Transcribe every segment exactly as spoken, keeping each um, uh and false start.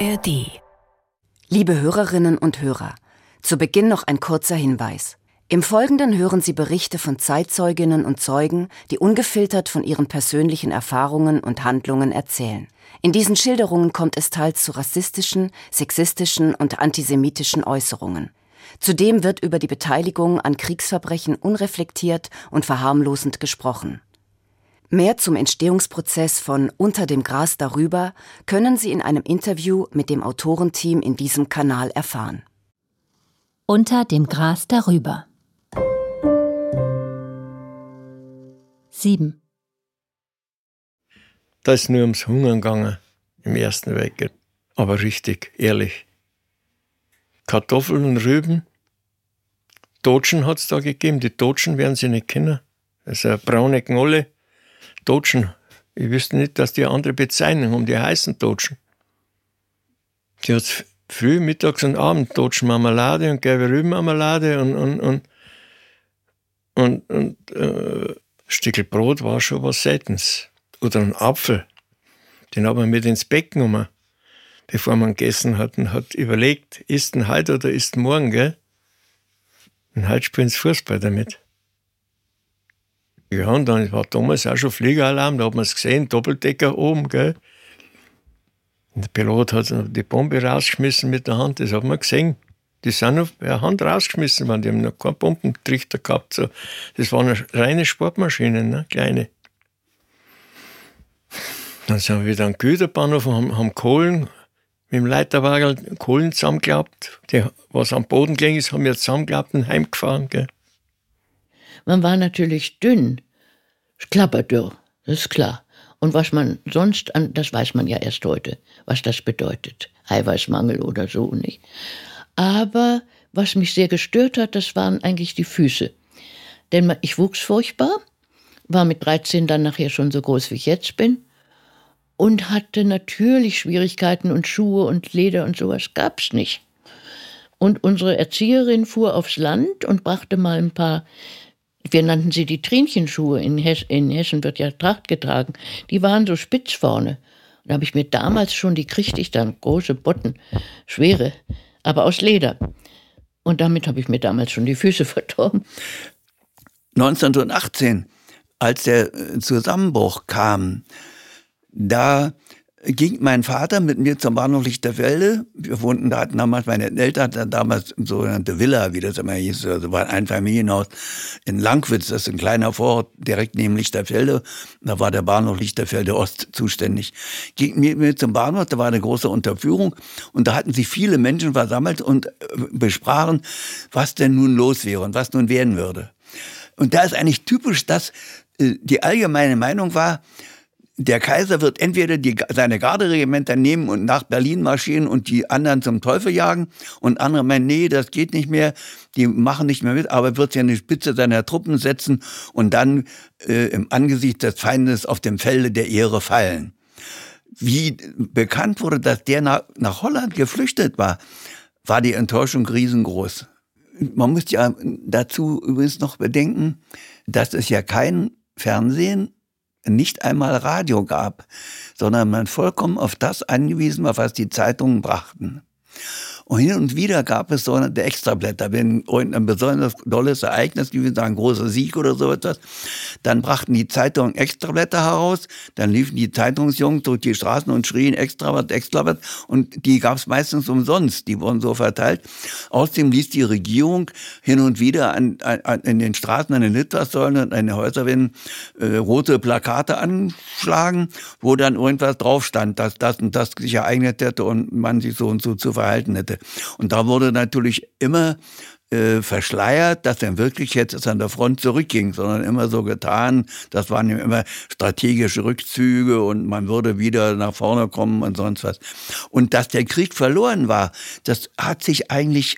A R D. Liebe Hörerinnen und Hörer, zu Beginn noch ein kurzer Hinweis. Im Folgenden hören Sie Berichte von Zeitzeuginnen und Zeugen, die ungefiltert von ihren persönlichen Erfahrungen und Handlungen erzählen. In diesen Schilderungen kommt es teils zu rassistischen, sexistischen und antisemitischen Äußerungen. Zudem wird über die Beteiligung an Kriegsverbrechen unreflektiert und verharmlosend gesprochen. Mehr zum Entstehungsprozess von Unter dem Gras darüber können Sie in einem Interview mit dem Autorenteam in diesem Kanal erfahren. Unter dem Gras darüber. sieben. Da ist nur ums Hungern gegangen im Ersten Weltkrieg. Aber richtig, ehrlich. Kartoffeln und Rüben. Totschen hat es da gegeben. Die Totschen werden Sie nicht kennen. Das ist eine braune Knolle. Totschen. Ich wüsste nicht, dass die eine andere Bezeichnung haben. Die heißen Totschen. Die hat früh, mittags und abend Totschenmarmelade und gelbe Rübenmarmelade und, und, und, und, und äh, ein Stückel Brot war schon was Seltenes. Oder ein Apfel. Den hat man mit ins Bett genommen, bevor man gegessen hat und hat überlegt, isst ein heute oder isst morgen, gell? Und heute spielen sie Fußball damit. Ja, und dann war damals auch schon Fliegeralarm, da hat man es gesehen, Doppeldecker oben, gell? Und der Pilot hat die Bombe rausgeschmissen mit der Hand, das hat man gesehen. Die sind auf der Hand rausgeschmissen worden, die haben noch keinen Bombentrichter gehabt. So. Das waren reine Sportmaschinen, ne? Kleine. Dann sind wir wieder am Güterbahnhof und haben, haben Kohlen mit dem Leiterwagen Kohlen zusammengeklappt. Die, was am Boden gelegen ist, haben wir zusammengeklappt und heimgefahren. Gell? Man war natürlich dünn, klapperdürr, das ist klar. Und was man sonst, an, das weiß man ja erst heute, was das bedeutet. Eiweißmangel oder so nicht. Aber was mich sehr gestört hat, das waren eigentlich die Füße. Denn ich wuchs furchtbar, war mit dreizehn dann nachher schon so groß, wie ich jetzt bin. Und hatte natürlich Schwierigkeiten und Schuhe und Leder und sowas gab's nicht. Und unsere Erzieherin fuhr aufs Land und brachte mal ein paar, wir nannten sie die Trinchenschuhe, in, Hes- in Hessen wird ja Tracht getragen, die waren so spitz vorne. Und da habe ich mir damals schon, die kriegte ich dann, große Botten, schwere, aber aus Leder. Und damit habe ich mir damals schon die Füße verdorben. neunzehnhundertachtzehn, als der Zusammenbruch kam, da ging mein Vater mit mir zum Bahnhof Lichterfelde. Wir wohnten da, hatten damals, meine Eltern hatten damals eine sogenannte Villa, wie das immer hieß, also war ein Einfamilienhaus in Langwitz, das ist ein kleiner Vorort direkt neben Lichterfelde. Da war der Bahnhof Lichterfelde Ost zuständig. Ging mit mir zum Bahnhof, da war eine große Unterführung und da hatten sich viele Menschen versammelt und besprachen, was denn nun los wäre und was nun werden würde. Und da ist eigentlich typisch, dass die allgemeine Meinung war, der Kaiser wird entweder die, seine Garderegimenter nehmen und nach Berlin marschieren und die anderen zum Teufel jagen und andere meinen, nee, das geht nicht mehr, die machen nicht mehr mit, aber wird sich an die Spitze seiner Truppen setzen und dann äh, im Angesicht des Feindes auf dem Felde der Ehre fallen. Wie bekannt wurde, dass der nach, nach Holland geflüchtet war, war die Enttäuschung riesengroß. Man muss ja dazu übrigens noch bedenken, dass es ja kein Fernsehen, nicht einmal Radio gab, sondern man vollkommen auf das angewiesen war, was die Zeitungen brachten. Und hin und wieder gab es sogenannte Extrablätter. Wenn ein besonders dolles Ereignis gewesen war, ein großer Sieg oder so etwas, dann brachten die Zeitungen Extrablätter heraus, dann liefen die Zeitungsjungs durch die Straßen und schrien Extrablatt, Extrablatt und die gab es meistens umsonst, die wurden so verteilt. Außerdem ließ die Regierung hin und wieder an, an, in den Straßen, an den Litfaßsäulen und an den Häuserwänden äh, rote Plakate anschlagen, wo dann irgendwas drauf stand, dass das und das sich ereignet hätte und man sich so und so zu verhalten hätte. Und da wurde natürlich immer äh, verschleiert, dass er wirklich jetzt an der Front zurückging, sondern immer so getan, das waren immer strategische Rückzüge und man würde wieder nach vorne kommen und sonst was. Und dass der Krieg verloren war, das hat sich eigentlich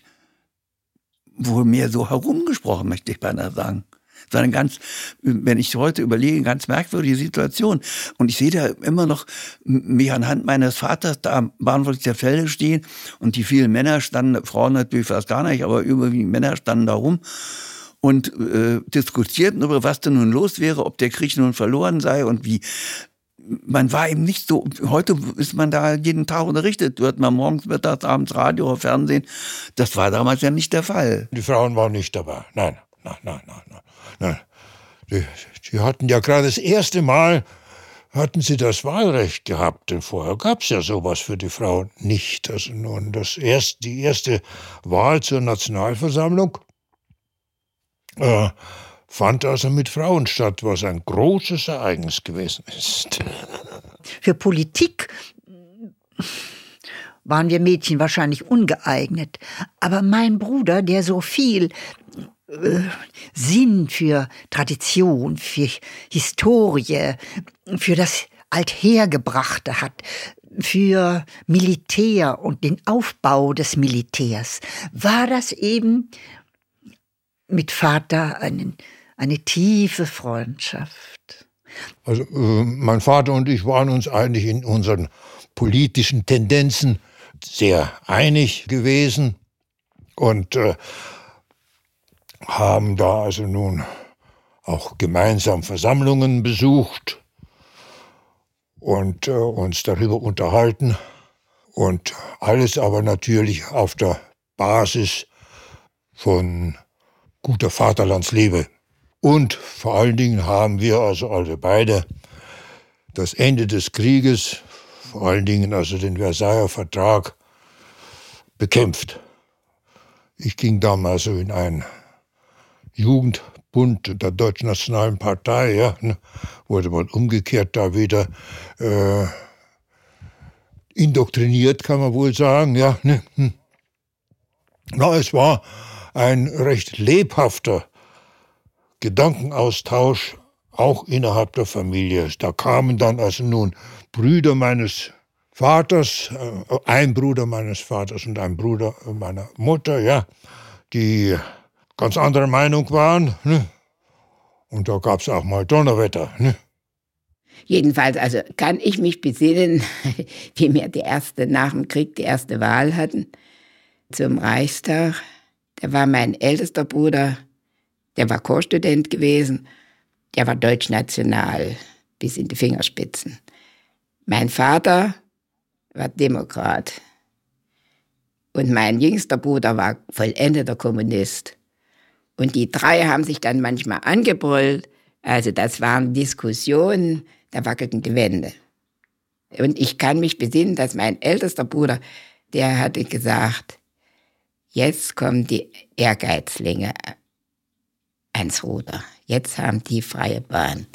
wohl mehr so herumgesprochen, möchte ich beinahe sagen. Das war eine ganz, wenn ich heute überlege, ganz merkwürdige Situation. Und ich sehe da immer noch mich anhand meines Vaters da am Bahnhof der Felde stehen und die vielen Männer standen, Frauen natürlich fast gar nicht, aber überwiegend Männer standen da rum und äh, diskutierten über was denn nun los wäre, ob der Krieg nun verloren sei und wie man war eben nicht so, heute ist man da jeden Tag unterrichtet, hört man morgens, mittags, abends Radio oder Fernsehen. Das war damals ja nicht der Fall. Die Frauen waren nicht dabei. Nein, nein, nein, nein, nein. nein. Die, die hatten ja gerade das erste Mal, hatten sie das Wahlrecht gehabt, denn vorher gab es ja sowas für die Frauen nicht. Also nun das erst, die erste Wahl zur Nationalversammlung äh, fand also mit Frauen statt, was ein großes Ereignis gewesen ist. Für Politik waren wir Mädchen wahrscheinlich ungeeignet. Aber mein Bruder, der so viel äh, Sinn für Tradition, für Historie, für das Althergebrachte hat, für Militär und den Aufbau des Militärs, war das eben mit Vater einen, eine tiefe Freundschaft. Also äh, mein Vater und ich waren uns eigentlich in unseren politischen Tendenzen sehr einig gewesen und äh, haben da also nun auch gemeinsam Versammlungen besucht und äh, uns darüber unterhalten und alles aber natürlich auf der Basis von guter Vaterlandsliebe. Und vor allen Dingen haben wir also alle beide das Ende des Krieges, vor allen Dingen also den Versailler Vertrag, bekämpft. Ich ging damals so in einen Jugendbund der Deutschen Nationalen Partei, ja, ne, wurde mal umgekehrt da wieder äh, indoktriniert, kann man wohl sagen. Ja, ne, hm. Na, es war ein recht lebhafter Gedankenaustausch, auch innerhalb der Familie. Da kamen dann also nun Brüder meines Vaters, äh, ein Bruder meines Vaters und ein Bruder meiner Mutter, ja, die ganz anderer Meinung waren. Ne? Und da gab es auch mal Donnerwetter. Ne? Jedenfalls, also kann ich mich besinnen, wie wir die erste, nach dem Krieg die erste Wahl hatten zum Reichstag. Da war mein ältester Bruder, der war Chorstudent gewesen, der war deutschnational bis in die Fingerspitzen. Mein Vater war Demokrat und mein jüngster Bruder war vollendeter Kommunist. Und die drei haben sich dann manchmal angebrüllt, also das waren Diskussionen, da wackelten die Wände. Und ich kann mich besinnen, dass mein ältester Bruder, der hatte gesagt, jetzt kommen die Ehrgeizlinge ans Ruder. Jetzt haben die freie Bahn.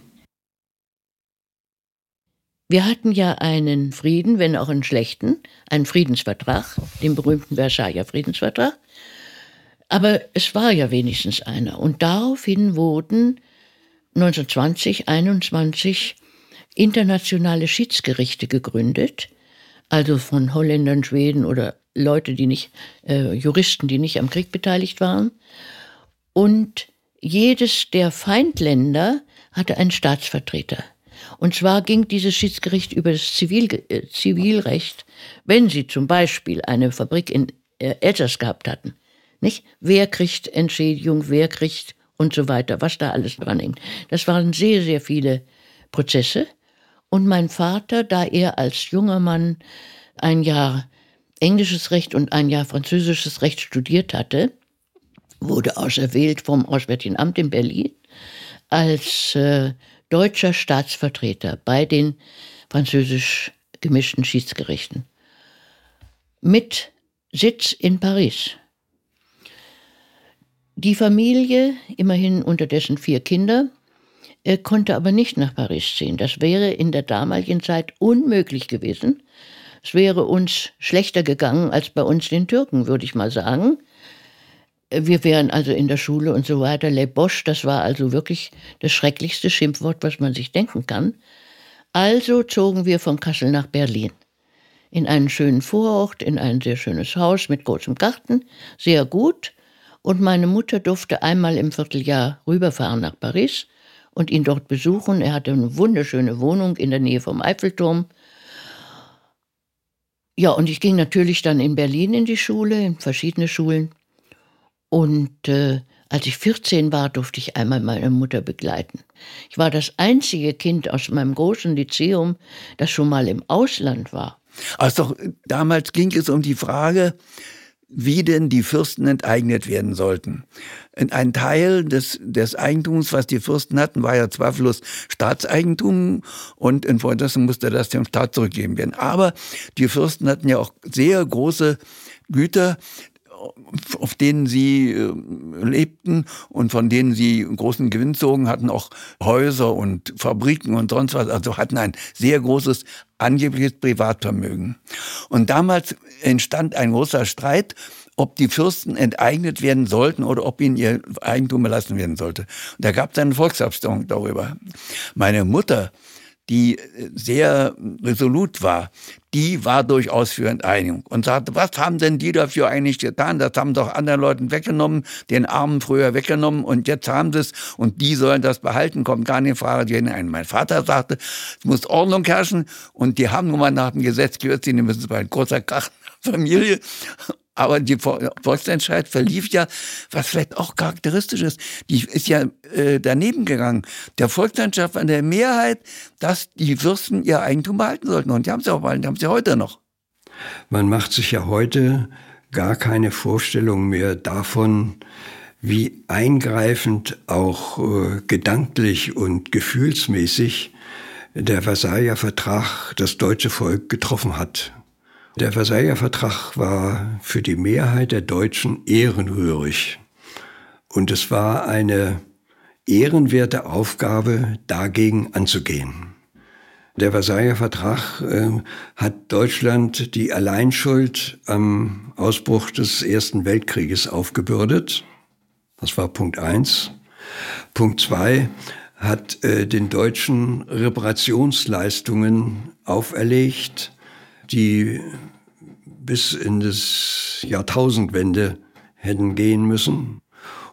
Wir hatten ja einen Frieden, wenn auch einen schlechten, einen Friedensvertrag, den berühmten Versailler Friedensvertrag. Aber es war ja wenigstens einer. Und daraufhin wurden neunzehnhundertzwanzig, einundzwanzig internationale Schiedsgerichte gegründet, also von Holländern, Schweden oder Leute, die nicht, äh, Juristen, die nicht am Krieg beteiligt waren. Und jedes der Feindländer hatte einen Staatsvertreter. Und zwar ging dieses Schiedsgericht über das Zivil, äh, Zivilrecht, wenn sie zum Beispiel eine Fabrik in äh, Elsass gehabt hatten. Nicht? Wer kriegt Entschädigung, wer kriegt und so weiter, was da alles dran hängt. Das waren sehr, sehr viele Prozesse. Und mein Vater, da er als junger Mann ein Jahr englisches Recht und ein Jahr französisches Recht studiert hatte, wurde auserwählt vom Auswärtigen Amt in Berlin als äh, deutscher Staatsvertreter bei den französisch gemischten Schiedsgerichten. Mit Sitz in Paris. Die Familie, immerhin unterdessen vier Kinder, äh, konnte aber nicht nach Paris ziehen. Das wäre in der damaligen Zeit unmöglich gewesen. Es wäre uns schlechter gegangen als bei uns den Türken, würde ich mal sagen. Wir wären also in der Schule und so weiter. Les Boches, das war also wirklich das schrecklichste Schimpfwort, was man sich denken kann. Also zogen wir von Kassel nach Berlin. In einen schönen Vorort, in ein sehr schönes Haus mit großem Garten, sehr gut. Und meine Mutter durfte einmal im Vierteljahr rüberfahren nach Paris und ihn dort besuchen. Er hatte eine wunderschöne Wohnung in der Nähe vom Eiffelturm. Ja, und ich ging natürlich dann in Berlin in die Schule, in verschiedene Schulen. Und äh, Als ich vierzehn war, durfte ich einmal meine Mutter begleiten. Ich war das einzige Kind aus meinem großen Lyzeum, das schon mal im Ausland war. Also damals ging es um die Frage, wie denn die Fürsten enteignet werden sollten. Ein Teil des, des Eigentums, was die Fürsten hatten, war ja zweifellos Staatseigentum und infolgedessen musste das dem Staat zurückgegeben werden. Aber die Fürsten hatten ja auch sehr große Güter, auf denen sie äh, lebten und von denen sie großen Gewinn zogen, hatten auch Häuser und Fabriken und sonst was, also hatten ein sehr großes angebliches Privatvermögen. Und damals entstand ein großer Streit, ob die Fürsten enteignet werden sollten oder ob ihnen ihr Eigentum belassen werden sollte. Und da gab es eine Volksabstimmung darüber. Meine Mutter, die sehr resolut war, die war durchaus für Enteinigung und sagte, was haben denn die dafür eigentlich getan? Das haben doch anderen Leuten weggenommen, den Armen früher weggenommen und jetzt haben sie es und die sollen das behalten, kommt gar nicht in Frage. Die hinein. Mein Vater sagte, es muss Ordnung herrschen und die haben nun mal nach dem Gesetz gehört, die müssen es bei ein großer Krach Familie. Aber die Volksentscheid verlief ja, was vielleicht auch charakteristisch ist, die ist ja äh, daneben gegangen. Der Volksentscheid war in der Mehrheit, dass die Fürsten ihr Eigentum behalten sollten. Und die haben sie auch behalten, die haben sie heute noch. Man macht sich ja heute gar keine Vorstellung mehr davon, wie eingreifend auch äh, gedanklich und gefühlsmäßig der Versailler Vertrag das deutsche Volk getroffen hat. Der Versailler Vertrag war für die Mehrheit der Deutschen ehrenrührig. Und es war eine ehrenwerte Aufgabe, dagegen anzugehen. Der Versailler Vertrag äh, hat Deutschland die Alleinschuld am Ausbruch des Ersten Weltkrieges aufgebürdet. Das war Punkt eins. Punkt zwei hat äh, den Deutschen Reparationsleistungen auferlegt, die bis in das Jahrtausendwende hätten gehen müssen.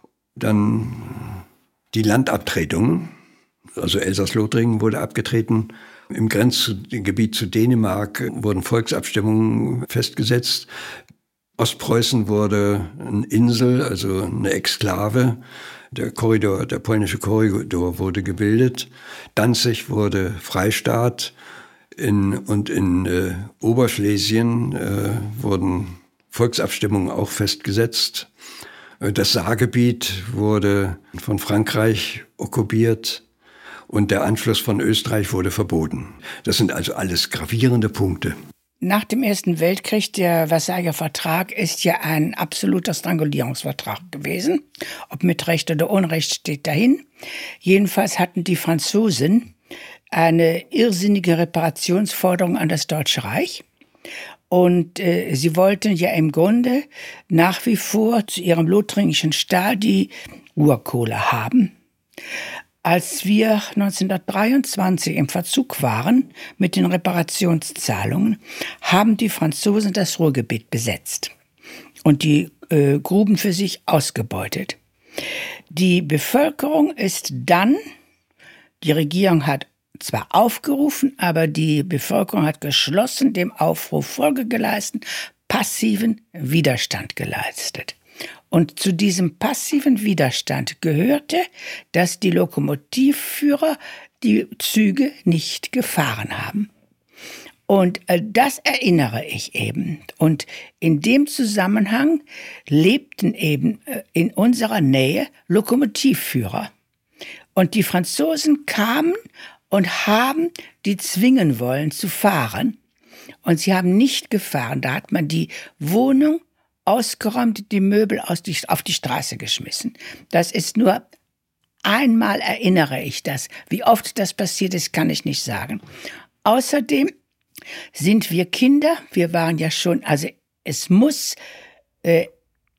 Dann die Landabtretung, also Elsass-Lothringen wurde abgetreten. Im Grenzgebiet zu Dänemark wurden Volksabstimmungen festgesetzt. Ostpreußen wurde eine Insel, also eine Exklave. Der Korridor, der polnische Korridor wurde gebildet. Danzig wurde Freistaat. In, und in äh, Oberschlesien äh, wurden Volksabstimmungen auch festgesetzt. Äh, das Saargebiet wurde von Frankreich okkupiert und der Anschluss von Österreich wurde verboten. Das sind also alles gravierende Punkte. Nach dem Ersten Weltkrieg, der Versailler Vertrag ist ja ein absoluter Strangulierungsvertrag gewesen. Ob mit Recht oder Unrecht steht dahin. Jedenfalls hatten die Franzosen eine irrsinnige Reparationsforderung an das Deutsche Reich. Und äh, sie wollten ja im Grunde nach wie vor zu ihrem lothringischen Stahl die Urkohle haben. Als wir neunzehnhundertdreiundzwanzig im Verzug waren mit den Reparationszahlungen, haben die Franzosen das Ruhrgebiet besetzt und die äh, Gruben für sich ausgebeutet. Die Bevölkerung ist dann, die Regierung hat zwar aufgerufen, aber die Bevölkerung hat geschlossen dem Aufruf Folge geleistet, passiven Widerstand geleistet. Und zu diesem passiven Widerstand gehörte, dass die Lokomotivführer die Züge nicht gefahren haben. Und das erinnere ich eben. Und in dem Zusammenhang lebten eben in unserer Nähe Lokomotivführer. Und die Franzosen kamen und haben die zwingen wollen zu fahren. Und sie haben nicht gefahren. Da hat man die Wohnung ausgeräumt, die Möbel aus die, auf die Straße geschmissen. Das ist nur einmal erinnere ich das. Wie oft das passiert ist, kann ich nicht sagen. Außerdem sind wir Kinder, wir waren ja schon, also es muss äh,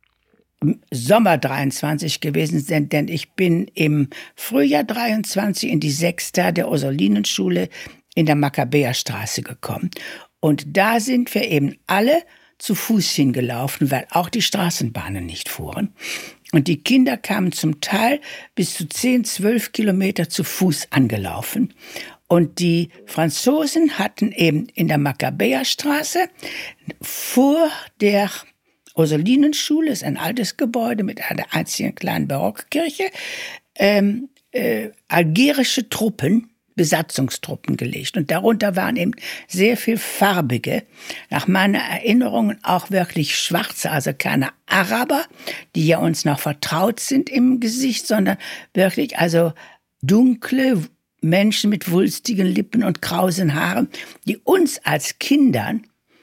Sommer dreiundzwanzig gewesen sein, denn ich bin im Frühjahr dreiundzwanzig in die Sechsta der Ursulinenschule in der Makkabäerstraße gekommen. Und da sind wir eben alle zu Fuß hingelaufen, weil auch die Straßenbahnen nicht fuhren. Und die Kinder kamen zum Teil bis zu zehn, zwölf Kilometer zu Fuß angelaufen. Und die Franzosen hatten eben in der Makkabäerstraße vor der Ursulinenschule, ist ein altes Gebäude mit einer einzigen kleinen Barockkirche, ähm, äh, algerische Truppen, Besatzungstruppen gelegt. Und darunter waren eben sehr viel farbige, nach meiner Erinnerung auch wirklich schwarze, also keine Araber, die ja uns noch vertraut sind im Gesicht, sondern wirklich also dunkle Menschen mit wulstigen Lippen und krausen Haaren, die uns als Kindern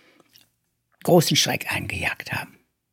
großen Schreck eingejagt haben.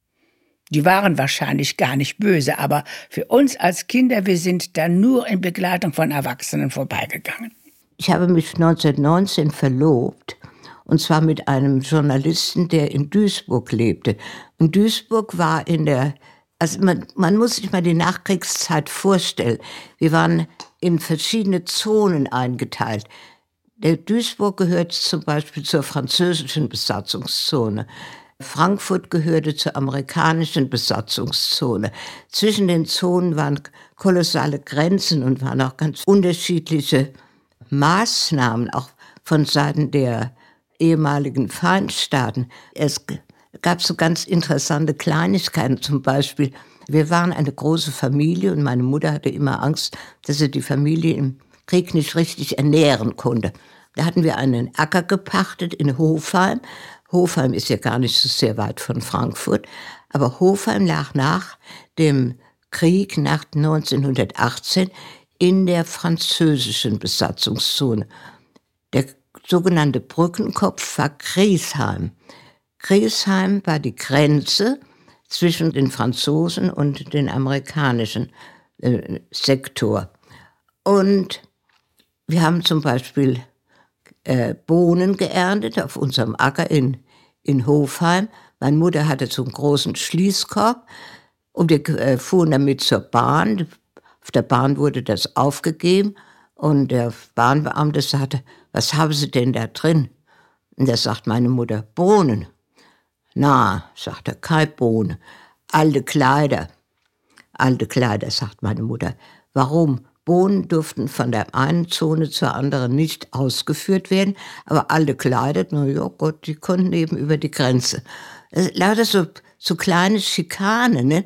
Die waren wahrscheinlich gar nicht böse, aber für uns als Kinder, wir sind da nur in Begleitung von Erwachsenen vorbeigegangen. Ich habe mich neunzehnhundertneunzehn verlobt, und zwar mit einem Journalisten, der in Duisburg lebte. Und Duisburg war in der, also man, man muss sich mal die Nachkriegszeit vorstellen. Wir waren in verschiedene Zonen eingeteilt. Der Duisburg gehört zum Beispiel zur französischen Besatzungszone. Frankfurt gehörte zur amerikanischen Besatzungszone. Zwischen den Zonen waren kolossale Grenzen und waren auch ganz unterschiedliche Maßnahmen, auch von Seiten der ehemaligen Feindstaaten. Es gab so ganz interessante Kleinigkeiten, zum Beispiel, wir waren eine große Familie und meine Mutter hatte immer Angst, dass sie die Familie im Krieg nicht richtig ernähren konnte. Da hatten wir einen Acker gepachtet in Hofheim. Hofheim ist ja gar nicht so sehr weit von Frankfurt, aber Hofheim lag nach dem Krieg, nach neunzehnhundertachtzehn, in der französischen Besatzungszone. Der sogenannte Brückenkopf war Griesheim. Griesheim war die Grenze zwischen den Franzosen und den amerikanischen äh, Sektor. Und wir haben zum Beispiel äh, Bohnen geerntet auf unserem Acker in, in Hofheim. Meine Mutter hatte so einen großen Schließkorb und wir äh, fuhren damit zur Bahn. Auf der Bahn wurde das aufgegeben und der Bahnbeamte sagte, was haben Sie denn da drin? Und da sagt meine Mutter, Bohnen. Na, sagt er, keine Bohnen, alte Kleider. Alte Kleider, sagt meine Mutter. Warum? Bohnen durften von der einen Zone zur anderen nicht ausgeführt werden, aber alte Kleider, na ja Gott, die konnten eben über die Grenze. Lauter so, so kleine Schikane, ne?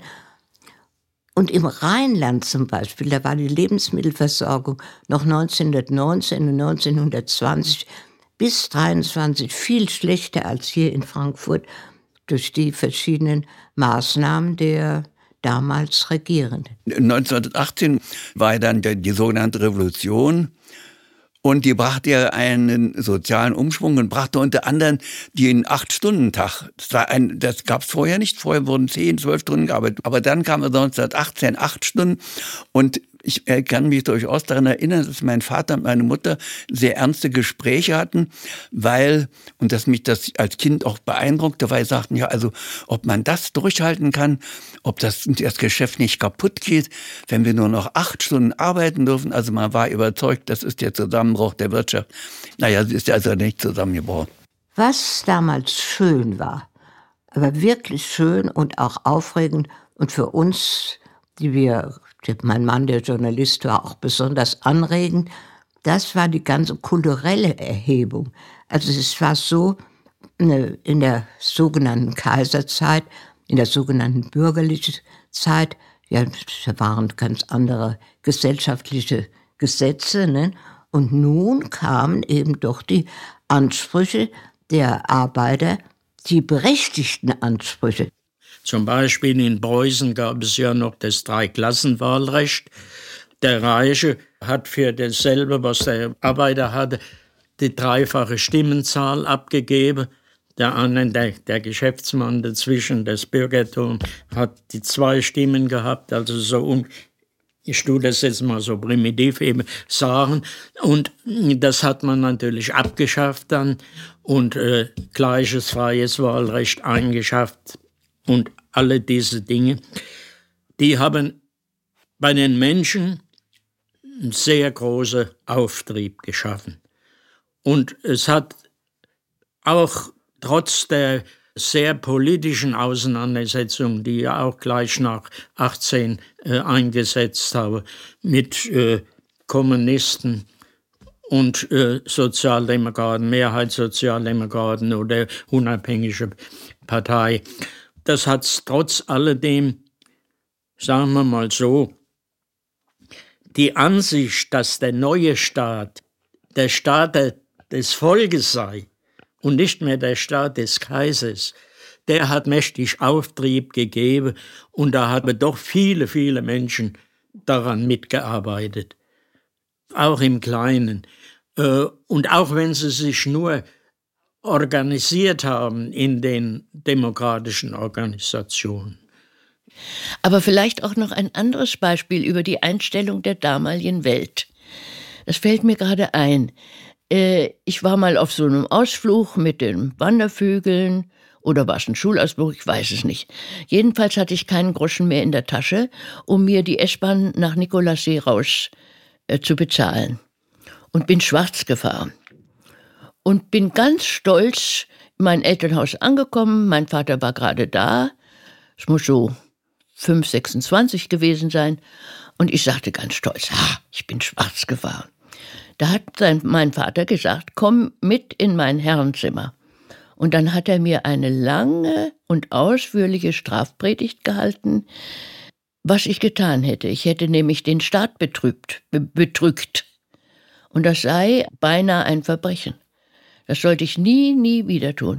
Und im Rheinland zum Beispiel, da war die Lebensmittelversorgung noch neunzehnhundertneunzehn und neunzehnhundertzwanzig bis dreiundzwanzig viel schlechter als hier in Frankfurt durch die verschiedenen Maßnahmen der damals Regierenden. neunzehnhundertachtzehn war dann die, die sogenannte Revolution. Und die brachte ja einen sozialen Umschwung und brachte unter anderem den Acht-Stunden-Tag. Das, war ein, das gab es vorher nicht. Vorher wurden zehn, zwölf Stunden gearbeitet. Aber dann kam neunzehnhundertachtzehn acht Stunden. Und ich kann mich durchaus daran erinnern, dass mein Vater und meine Mutter sehr ernste Gespräche hatten, weil, und dass mich das als Kind auch beeindruckte, weil sie sagten, ja, also ob man das durchhalten kann, ob das, das Geschäft nicht kaputt geht, wenn wir nur noch acht Stunden arbeiten dürfen. Also man war überzeugt, das ist der Zusammenbruch der Wirtschaft. Naja, es ist also nicht zusammengebrochen. Was damals schön war, aber wirklich schön und auch aufregend und für uns, die wir, mein Mann, der Journalist, war auch besonders anregend, das war die ganze kulturelle Erhebung. Also es war so, in der sogenannten Kaiserzeit, in der sogenannten bürgerlichen Zeit, ja, da waren ganz andere gesellschaftliche Gesetze, ne? Und nun kamen eben doch die Ansprüche der Arbeiter, die berechtigten Ansprüche. Zum Beispiel in Preußen gab es ja noch das Dreiklassenwahlrecht. Der Reiche hat für dasselbe, was der Arbeiter hatte, die dreifache Stimmenzahl abgegeben. Der eine, der, der Geschäftsmann dazwischen, das Bürgertum, hat die zwei Stimmen gehabt, also so um. Ich tue das jetzt mal so primitiv eben sagen. Und das hat man natürlich abgeschafft dann und äh, gleiches freies Wahlrecht eingeschafft und alle diese Dinge. Die haben bei den Menschen einen sehr großen Auftrieb geschaffen. Und es hat auch trotz der sehr politischen Auseinandersetzungen, die ja auch gleich nach achtzehn äh, eingesetzt habe, mit äh, Kommunisten und äh, Sozialdemokraten, Mehrheitssozialdemokraten oder unabhängige Partei. das hat es trotz alledem, sagen wir mal so, die Ansicht, dass der neue Staat der Staat des Volkes sei und nicht mehr der Staat des Kaisers, der hat mächtig Auftrieb gegeben und da haben doch viele, viele Menschen daran mitgearbeitet. Auch im Kleinen. Und auch wenn sie sich nur organisiert haben in den demokratischen Organisationen. Aber vielleicht auch noch ein anderes Beispiel über die Einstellung der damaligen Welt. Das fällt mir gerade ein. Ich war mal auf so einem Ausflug mit den Wandervögeln oder war es ein Schulausflug, ich weiß es nicht. Jedenfalls hatte ich keinen Groschen mehr in der Tasche, um mir die S-Bahn nach Nikolassee raus äh, zu bezahlen. Und bin schwarz gefahren. Und bin ganz stolz in mein Elternhaus angekommen. Mein Vater war gerade da. Es muss so fünf, sechsundzwanzig gewesen sein. Und ich sagte ganz stolz, ah, ich bin schwarz gefahren. Da hat sein, mein Vater gesagt, komm mit in mein Herrenzimmer. Und dann hat er mir eine lange und ausführliche Strafpredigt gehalten, was ich getan hätte. Ich hätte nämlich den Staat betrübt, be- betrügt. Und das sei beinahe ein Verbrechen. Das sollte ich nie, nie wieder tun.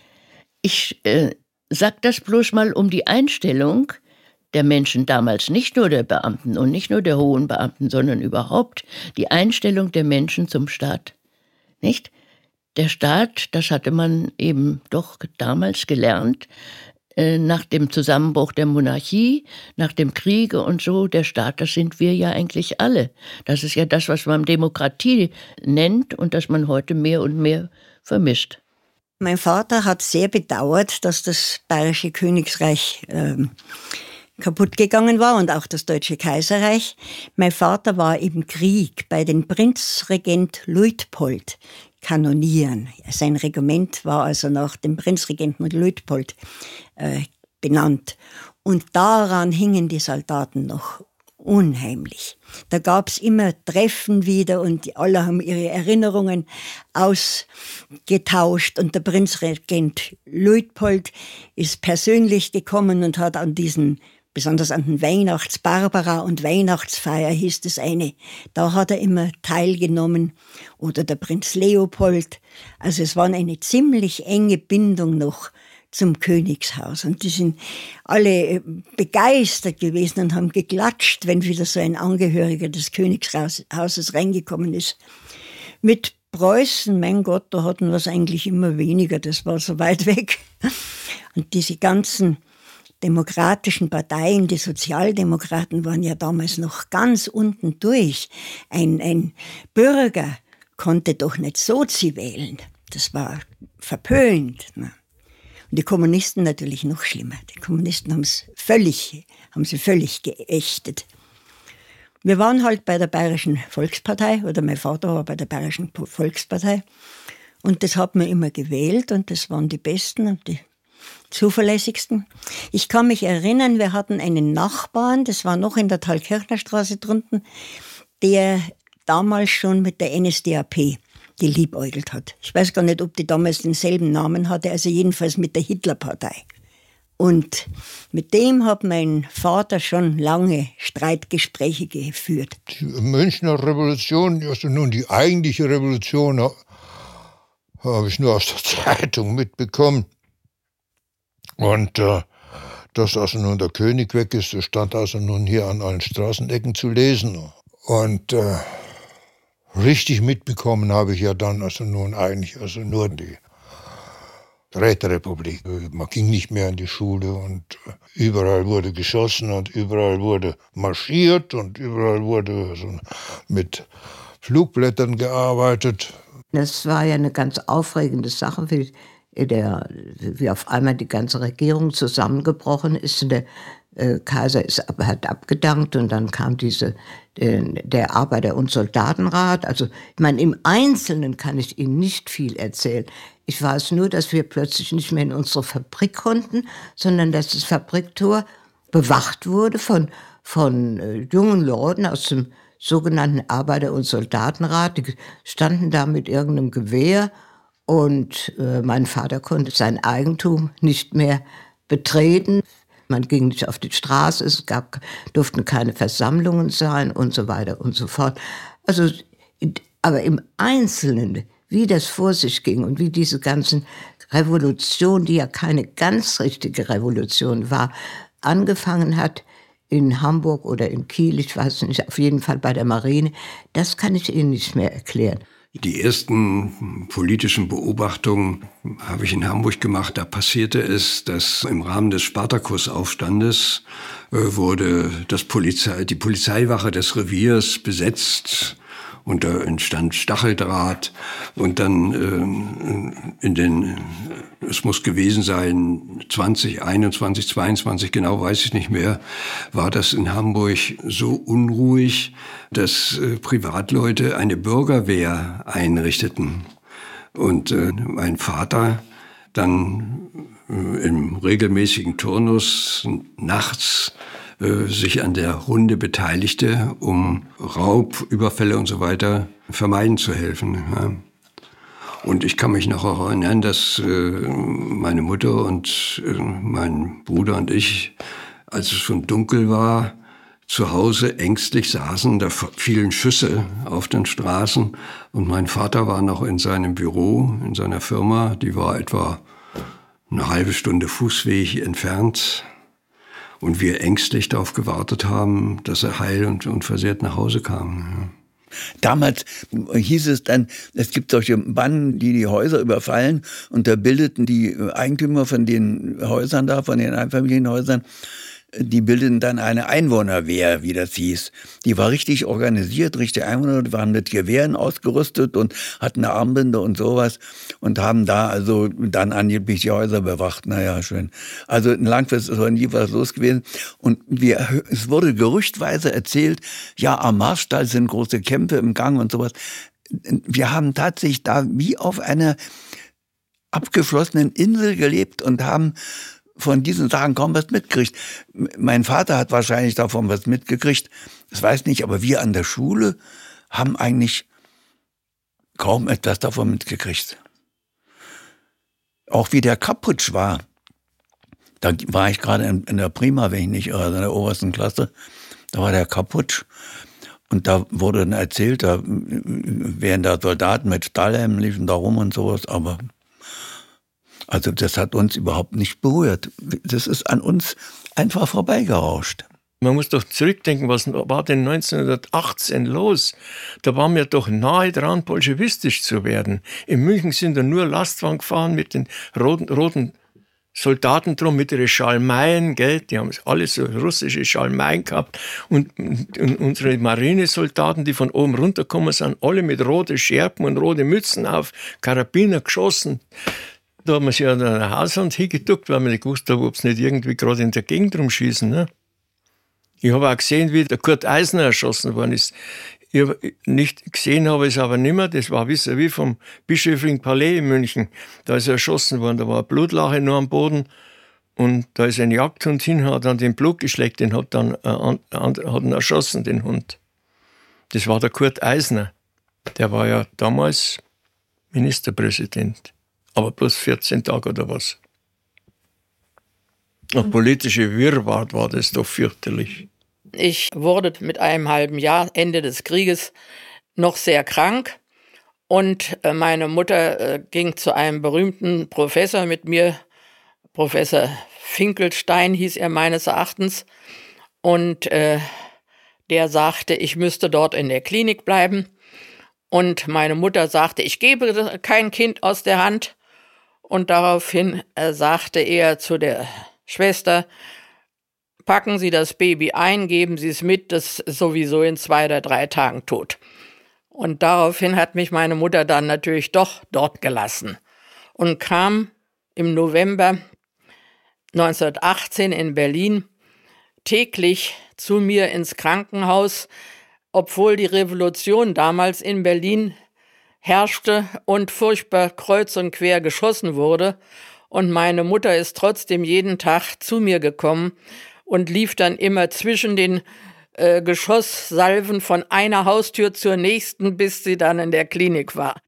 Ich äh, sag das bloß mal um die Einstellung der Menschen damals, nicht nur der Beamten und nicht nur der hohen Beamten, sondern überhaupt die Einstellung der Menschen zum Staat. Nicht? Der Staat, das hatte man eben doch damals gelernt, äh, nach dem Zusammenbruch der Monarchie, nach dem Kriege und so, der Staat, das sind wir ja eigentlich alle. Das ist ja das, was man Demokratie nennt und das man heute mehr und mehr vermisst. Mein Vater hat sehr bedauert, dass das Bayerische Königsreich ähm, kaputt gegangen war und auch das Deutsche Kaiserreich. Mein Vater war im Krieg bei den Prinzregent Luitpold kanonieren. Sein Regiment war also nach dem Prinzregenten Luitpold äh, benannt. Und daran hingen die Soldaten noch unheimlich. Da gab es immer Treffen wieder und alle haben ihre Erinnerungen ausgetauscht. Und der Prinzregent Luitpold ist persönlich gekommen und hat an diesen, besonders an den Weihnachtsbarbara und Weihnachtsfeier hieß es eine, da hat er immer teilgenommen. Oder der Prinz Leopold. Also es war eine ziemlich enge Bindung noch zum Königshaus. Und die sind alle begeistert gewesen und haben geklatscht, wenn wieder so ein Angehöriger des Königshauses reingekommen ist. Mit Preußen, mein Gott, da hatten wir es eigentlich immer weniger, das war so weit weg. Und diese ganzen demokratischen Parteien, die Sozialdemokraten waren ja damals noch ganz unten durch. Ein, ein Bürger konnte doch nicht Sozi wählen. Das war verpönt. Und die Kommunisten natürlich noch schlimmer. Die Kommunisten haben es völlig, haben sie völlig geächtet. Wir waren halt bei der Bayerischen Volkspartei, oder mein Vater war bei der Bayerischen Volkspartei. Und das hat man immer gewählt und das waren die Besten und die zuverlässigsten. Ich kann mich erinnern, wir hatten einen Nachbarn, das war noch in der Thalkirchnerstraße drunten, der damals schon mit der N S D A P geliebäugelt hat. Ich weiß gar nicht, ob die damals denselben Namen hatte, also jedenfalls mit der Hitlerpartei. Und mit dem hat mein Vater schon lange Streitgespräche geführt. Die Münchner Revolution, also nun die eigentliche Revolution, habe ich nur aus der Zeitung mitbekommen. Und äh, dass also nun der König weg ist, das stand also nun hier an allen Straßenecken zu lesen. Und äh, richtig mitbekommen habe ich ja dann also nun eigentlich also nur die Räterepublik. Man ging nicht mehr in die Schule und überall wurde geschossen und überall wurde marschiert und überall wurde also mit Flugblättern gearbeitet. Das war ja eine ganz aufregende Sache, wie, der, wie auf einmal die ganze Regierung zusammengebrochen ist. Der äh, Kaiser ist, hat abgedankt und dann kam diese, der, der Arbeiter- und Soldatenrat. Also ich meine, im Einzelnen kann ich Ihnen nicht viel erzählen. Ich weiß nur, dass wir plötzlich nicht mehr in unsere Fabrik konnten, sondern dass das Fabriktor bewacht wurde von, von äh, jungen Leuten aus dem sogenannten Arbeiter- und Soldatenrat. Die standen da mit irgendeinem Gewehr und äh, mein Vater konnte sein Eigentum nicht mehr betreten. Man ging nicht auf die Straße, es gab, durften keine Versammlungen sein und so weiter und so fort. Also, aber im Einzelnen, wie das vor sich ging und wie diese ganzen Revolution, die ja keine ganz richtige Revolution war, angefangen hat in Hamburg oder in Kiel, ich weiß nicht, auf jeden Fall bei der Marine, das kann ich Ihnen nicht mehr erklären. Die ersten politischen Beobachtungen habe ich in Hamburg gemacht. Da passierte es, dass im Rahmen des Spartakusaufstandes äh, wurde das Polizei, die Polizeiwache des Reviers besetzt. Und da entstand Stacheldraht. Und dann äh, in den, es muss gewesen sein, zwanzig einundzwanzig, zweiundzwanzig, genau weiß ich nicht mehr, war das in Hamburg so unruhig, dass äh, Privatleute eine Bürgerwehr einrichteten. Und äh, mein Vater dann äh, im regelmäßigen Turnus nachts sich an der Runde beteiligte, um Raub, Überfälle und so weiter vermeiden zu helfen. Ja. Und ich kann mich noch erinnern, dass äh, meine Mutter und äh, mein Bruder und ich, als es schon dunkel war, zu Hause ängstlich saßen. Da fielen Schüsse auf den Straßen und mein Vater war noch in seinem Büro, in seiner Firma. Die war etwa eine halbe Stunde Fußweg entfernt. Und wir ängstlich darauf gewartet haben, dass er heil und unversehrt nach Hause kam. Damals hieß es dann, es gibt solche Banden, die die Häuser überfallen. Und da bildeten die Eigentümer von den Häusern da, von den Einfamilienhäusern, die bildeten dann eine Einwohnerwehr, wie das hieß. Die war richtig organisiert, richtig Einwohner, die waren mit Gewehren ausgerüstet und hatten eine Armbinde und sowas und haben da also dann angeblich die Häuser bewacht. Naja, schön. Also in Langfest ist aber nie was los gewesen. Und wir, es wurde gerüchtweise erzählt, ja, am Marstall sind große Kämpfe im Gang und sowas. Wir haben tatsächlich da wie auf einer abgeschlossenen Insel gelebt und haben von diesen Sachen kaum was mitgekriegt. Mein Vater hat wahrscheinlich davon was mitgekriegt, das weiß nicht, aber wir an der Schule haben eigentlich kaum etwas davon mitgekriegt. Auch wie der Kapputsch war, da war ich gerade in, in der Prima, wenn ich nicht irre, in der obersten Klasse, da war der Kapputsch und da wurde dann erzählt, da wären da Soldaten mit Stahlhelmen, liefen da rum und sowas, aber also das hat uns überhaupt nicht berührt. Das ist an uns einfach vorbeigerauscht. Man muss doch zurückdenken, was war denn neunzehnhundertachtzehn los? Da waren wir doch nahe dran, bolschewistisch zu werden. In München sind da nur Lastwagen gefahren mit den roten, roten Soldaten drum, mit ihren Schalmeien, gell? Die haben alle so russische Schalmeien gehabt. Und, und unsere Marinesoldaten, die von oben runtergekommen sind, alle mit roten Schärpen und roten Mützen auf, Karabiner geschossen. Da haben wir sich an der Haushand hingeduckt, weil wir nicht gewusst haben, ob sie nicht irgendwie gerade in der Gegend rumschießen. Ne? Ich habe auch gesehen, wie der Kurt Eisner erschossen worden ist. Ich habe nicht gesehen, habe es aber nicht mehr. Das war vis-à-vis vom Bischöflichen Palais in München. Da ist er erschossen worden. Da war eine Blutlache nur am Boden. Und da ist ein Jagdhund hin, hat dann den Blut geschleckt, den hat dann äh, an, hat ihn erschossen, den Hund. Das war der Kurt Eisner. Der war ja damals Ministerpräsident. Aber bloß vierzehn Tage oder was. Eine politische Wirrwarr war das doch fürchterlich. Ich wurde mit einem halben Jahr, Ende des Krieges, noch sehr krank. Und meine Mutter ging zu einem berühmten Professor mit mir, Professor Finkelstein hieß er meines Erachtens. Und äh, der sagte, ich müsste dort in der Klinik bleiben. Und meine Mutter sagte, ich gebe kein Kind aus der Hand. Und daraufhin äh, sagte er zu der Schwester, packen Sie das Baby ein, geben Sie es mit, das ist sowieso in zwei oder drei Tagen tot. Und daraufhin hat mich meine Mutter dann natürlich doch dort gelassen und kam im November neunzehnhundertachtzehn in Berlin täglich zu mir ins Krankenhaus, obwohl die Revolution damals in Berlin herrschte und furchtbar kreuz und quer geschossen wurde. Und meine Mutter ist trotzdem jeden Tag zu mir gekommen und lief dann immer zwischen den äh, Geschosssalven von einer Haustür zur nächsten, bis sie dann in der Klinik war.